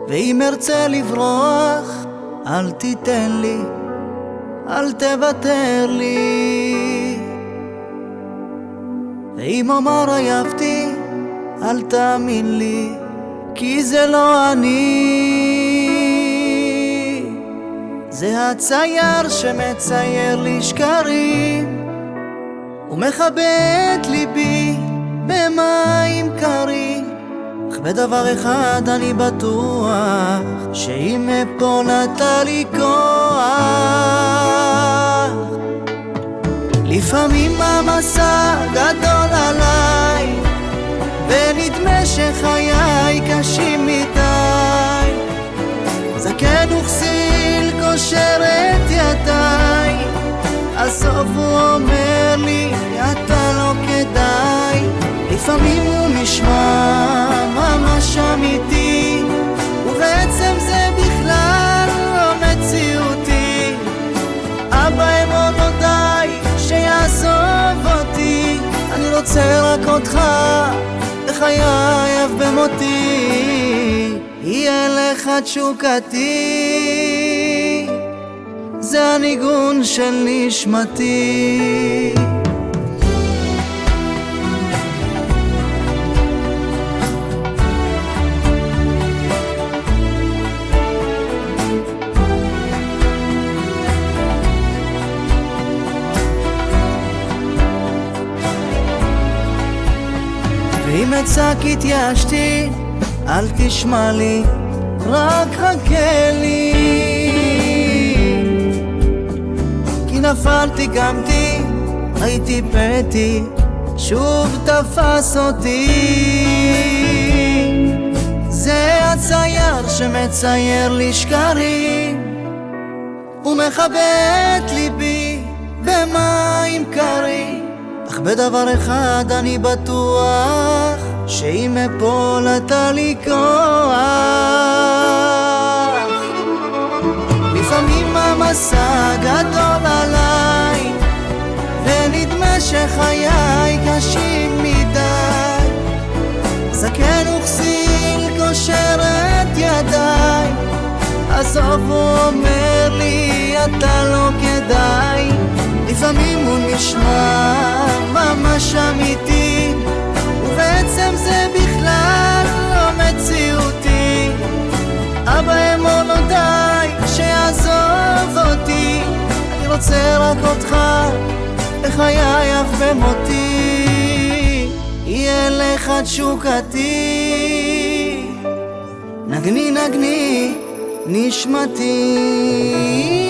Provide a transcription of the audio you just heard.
ואם ארצה לברוח, אל תיתן לי, אל תוותר לי. ואם אומר עייפתי, אל תאמין לי, כי זה לא אני. זה הצייר שמצייר לי שקרים ומכבה את ליבי במים קרים. אך בדבר אחד אני בטוח, שאם אפול אתה לי כוח. לפעמים המסע גדול עליי, ונדמה שחיי קשים מדי. זקן וכסיל קושר את ידיי, הסוף הוא אומר לי אתה לא כדאי. לפעמים הוא נשמע ממש אמיתי, ובעצם זה בכלל לא מציאותי. אבא אמור לא די שיעזוב אותי, אני רוצה רק אותך בחיי אף במותי. יהיה לך תשוקתי, זה הניגון של נשמתי. ואם אצעק התייאשתי, אל תשמע לי, רק חכה לי. כי נפלתי, קמתי, הייתי פתי, שוב תפס אותי. זה הצייר שמצייר לי שקרים ומכבה את ליבי במים קרים. אך בדבר אחד אני בטוח, שאם אפול אתה לי כוח. לפעמים המסע גדול עליי, ונדמה שחיי קשים מדי. זקן וכסיל קושר את ידיי, הסוף הוא אומר לי אתה לא כדאי. לפעמים הוא נשמע ממש אמיתי, ובעצם זה בכלל לא מציאותי. אבא אמור לא די שיעזוב אותי, אני רוצה רק אותך בחיי אף במותי. יהיה לך תשוקתי, נגני נגני נשמתי.